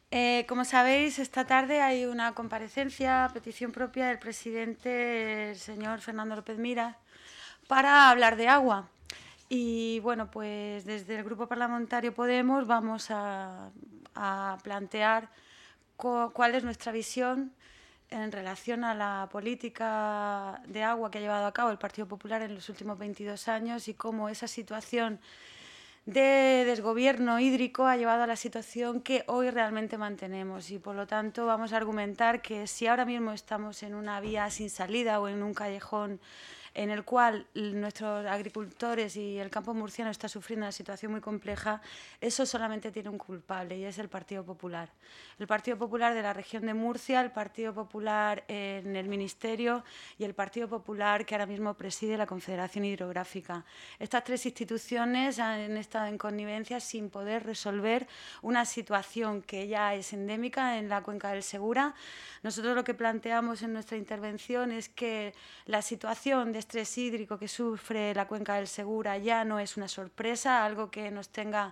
Como sabéis, esta tarde hay una comparecencia a petición propia del presidente, el señor Fernando López Miras, para hablar de agua. Y bueno, pues desde el Grupo Parlamentario Podemos vamos a plantear cuál es nuestra visión en relación a la política de agua que ha llevado a cabo el Partido Popular en los últimos 22 años y cómo esa situación de desgobierno hídrico ha llevado a la situación que hoy realmente mantenemos y por lo tanto vamos a argumentar que si ahora mismo estamos en una vía sin salida o en un callejón en el cual nuestros agricultores y el campo murciano está sufriendo una situación muy compleja, eso solamente tiene un culpable y es el Partido Popular. El Partido Popular de la región de Murcia, el Partido Popular en el Ministerio y el Partido Popular que ahora mismo preside la Confederación Hidrográfica. Estas tres instituciones han estado en connivencia sin poder resolver una situación que ya es endémica en la cuenca del Segura. Nosotros lo que planteamos en nuestra intervención es que la situación de estrés hídrico que sufre la cuenca del Segura ya no es una sorpresa, algo que nos tenga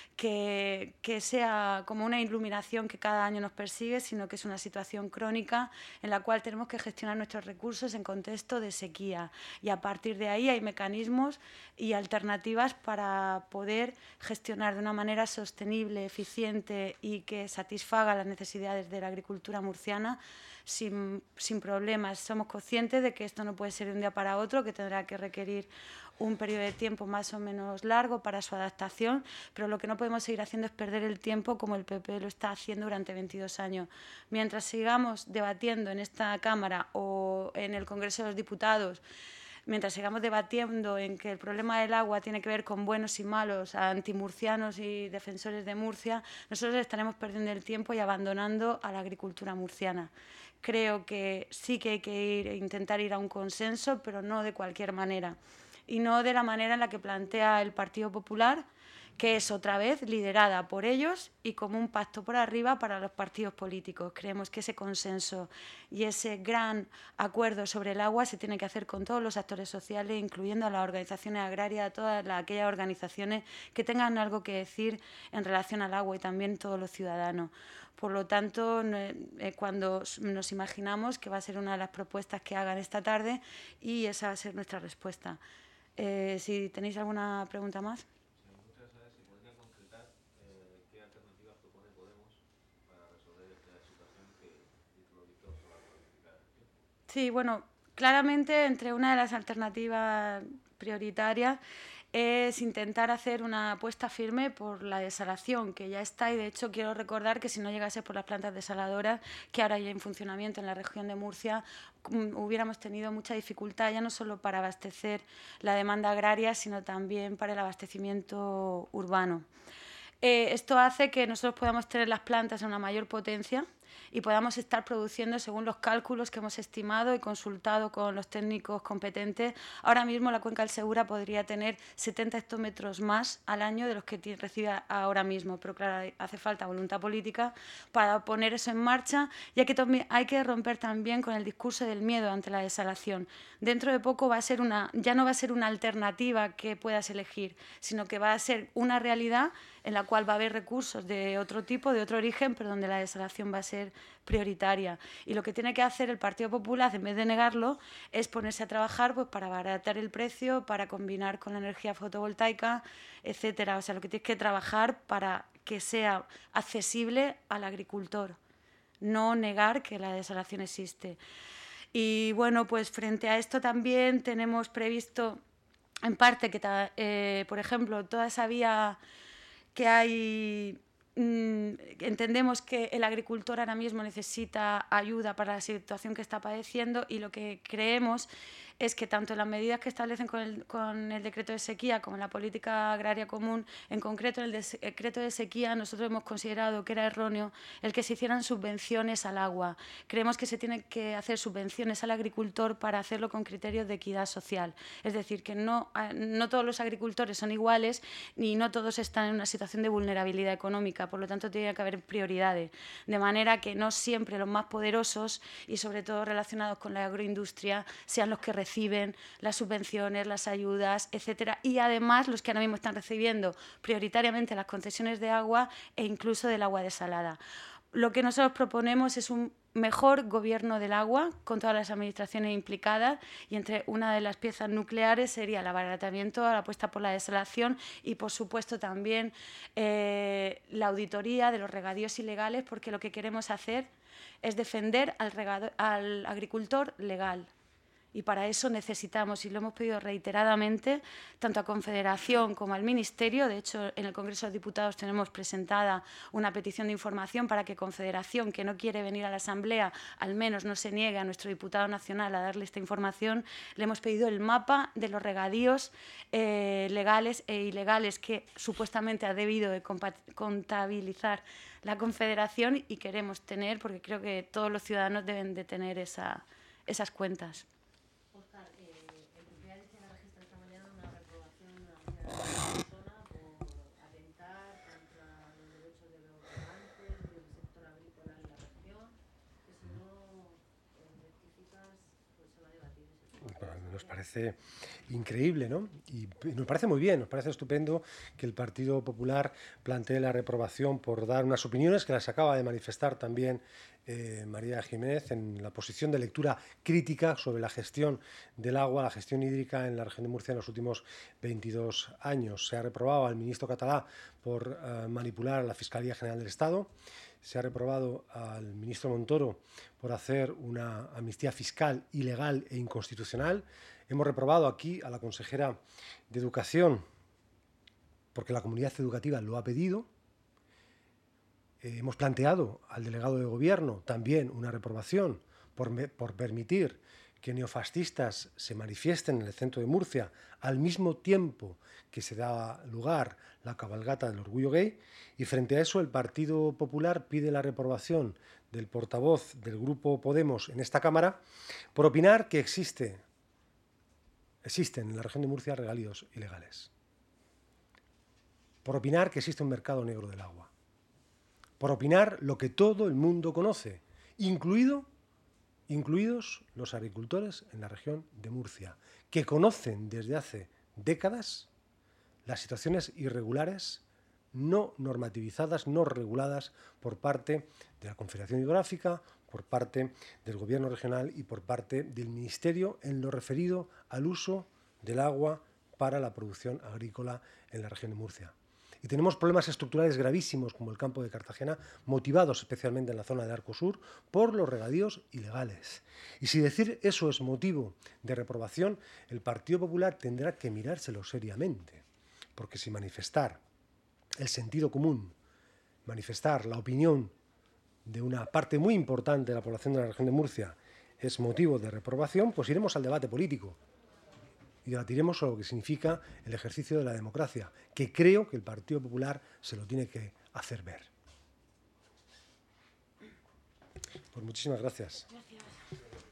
que sea como una iluminación que cada año nos persigue, sino que es una situación crónica en la cual tenemos que gestionar nuestros recursos en contexto de sequía. Y a partir de ahí hay mecanismos y alternativas para poder gestionar de una manera sostenible, eficiente y que satisfaga las necesidades de la agricultura murciana sin problemas. Somos conscientes de que esto no puede ser de un día para otro, que tendrá que requerir un periodo de tiempo más o menos largo para su adaptación, pero lo que no podemos seguir haciendo es perder el tiempo como el PP lo está haciendo durante 22 años. Mientras sigamos debatiendo en esta Cámara o en el Congreso de los Diputados, mientras sigamos debatiendo en que el problema del agua tiene que ver con buenos y malos, antimurcianos y defensores de Murcia, nosotros estaremos perdiendo el tiempo y abandonando a la agricultura murciana. Creo que sí que hay que intentar ir a un consenso, pero no de cualquier manera. Y no de la manera en la que plantea el Partido Popular, que es otra vez liderada por ellos y como un pacto por arriba para los partidos políticos. Creemos que ese consenso y ese gran acuerdo sobre el agua se tiene que hacer con todos los actores sociales, incluyendo a las organizaciones agrarias, a todas aquellas organizaciones que tengan algo que decir en relación al agua y también todos los ciudadanos. Por lo tanto, cuando nos imaginamos que va a ser una de las propuestas que hagan esta tarde y esa va a ser nuestra respuesta. Si tenéis alguna pregunta más. Sí, me gustaría saber si podría concretar qué alternativas propone Podemos para resolver esta situación que, visto lo visto, solo va a cronificar el tiempo. Sí, bueno, claramente entre una de las alternativas prioritarias es intentar hacer una apuesta firme por la desalación, que ya está, y de hecho quiero recordar que si no llegase por las plantas desaladoras que ahora hay en funcionamiento en la región de Murcia, hubiéramos tenido mucha dificultad ya no solo para abastecer la demanda agraria, sino también para el abastecimiento urbano. Esto hace que nosotros podamos tener las plantas a una mayor potencia y podamos estar produciendo según los cálculos que hemos estimado y consultado con los técnicos competentes. Ahora mismo la cuenca del Segura podría tener 70 hectómetros más al año de los que recibe ahora mismo, pero claro, hace falta voluntad política para poner eso en marcha, ya que hay que romper también con el discurso del miedo ante la desalación. Dentro de poco ya no va a ser una alternativa que puedas elegir, sino que va a ser una realidad en la cual va a haber recursos de otro tipo, de otro origen, pero donde la desalación va a ser prioritaria. Y lo que tiene que hacer el Partido Popular, en vez de negarlo, es ponerse a trabajar pues, para abaratar el precio, para combinar con la energía fotovoltaica, etcétera. O sea, lo que tienes que trabajar para que sea accesible al agricultor, no negar que la desalación existe. Y bueno, pues frente a esto también tenemos previsto, en parte, que por ejemplo, toda esa vía que hay, entendemos que el agricultor ahora mismo necesita ayuda para la situación que está padeciendo y lo que creemos es que tanto las medidas que establecen con el decreto de sequía como en la política agraria común, en concreto en el decreto de sequía, nosotros hemos considerado que era erróneo el que se hicieran subvenciones al agua. Creemos que se tienen que hacer subvenciones al agricultor para hacerlo con criterios de equidad social. Es decir, que no todos los agricultores son iguales y no todos están en una situación de vulnerabilidad económica. Por lo tanto, tiene que haber prioridades. De manera que no siempre los más poderosos y sobre todo relacionados con la agroindustria sean los que reciben las subvenciones, las ayudas, etcétera, y además los que ahora mismo están recibiendo prioritariamente las concesiones de agua e incluso del agua desalada. lo que nosotros proponemos es un mejor gobierno del agua con todas las administraciones implicadas, y entre una de las piezas nucleares sería el abaratamiento, la apuesta por la desalación y, por supuesto, también la auditoría de los regadíos ilegales, porque lo que queremos hacer es defender al agricultor legal. Y para eso necesitamos, y lo hemos pedido reiteradamente, tanto a Confederación como al Ministerio. De hecho, en el Congreso de los Diputados tenemos presentada una petición de información para que Confederación, que no quiere venir a la Asamblea, al menos no se niegue a nuestro diputado nacional a darle esta información. Le hemos pedido el mapa de los regadíos legales e ilegales que supuestamente ha debido de contabilizar la Confederación, y queremos tener, porque creo que todos los ciudadanos deben de tener esas cuentas. Nos parece increíble, ¿no? Y nos parece muy bien, nos parece estupendo que el Partido Popular plantee la reprobación por dar unas opiniones que las acaba de manifestar también María Jiménez en la posición de lectura crítica sobre la gestión del agua, la gestión hídrica en la región de Murcia en los últimos 22 años. Se ha reprobado al ministro catalá por manipular a la Fiscalía General del Estado. Se ha reprobado al ministro Montoro por hacer una amnistía fiscal ilegal e inconstitucional. Hemos reprobado aquí a la consejera de Educación porque la comunidad educativa lo ha pedido. Hemos planteado al delegado de Gobierno también una reprobación por permitir que neofascistas se manifiesten en el centro de Murcia al mismo tiempo que se da lugar la cabalgata del orgullo gay, y frente a eso el Partido Popular pide la reprobación del portavoz del Grupo Podemos en esta Cámara por opinar que existen en la región de Murcia regadíos ilegales, por opinar que existe un mercado negro del agua, por opinar lo que todo el mundo conoce, incluidos los agricultores en la región de Murcia, que conocen desde hace décadas las situaciones irregulares, no normativizadas, no reguladas por parte de la Confederación Hidrográfica, por parte del Gobierno regional y por parte del Ministerio en lo referido al uso del agua para la producción agrícola en la región de Murcia. Y tenemos problemas estructurales gravísimos como el campo de Cartagena, motivados especialmente en la zona del Arco Sur por los regadíos ilegales. Y si decir eso es motivo de reprobación, el Partido Popular tendrá que mirárselo seriamente, porque si manifestar el sentido común, manifestar la opinión de una parte muy importante de la población de la región de Murcia es motivo de reprobación, pues iremos al debate político y debatiremos sobre lo que significa el ejercicio de la democracia, que creo que el Partido Popular se lo tiene que hacer ver. Pues muchísimas gracias. Gracias.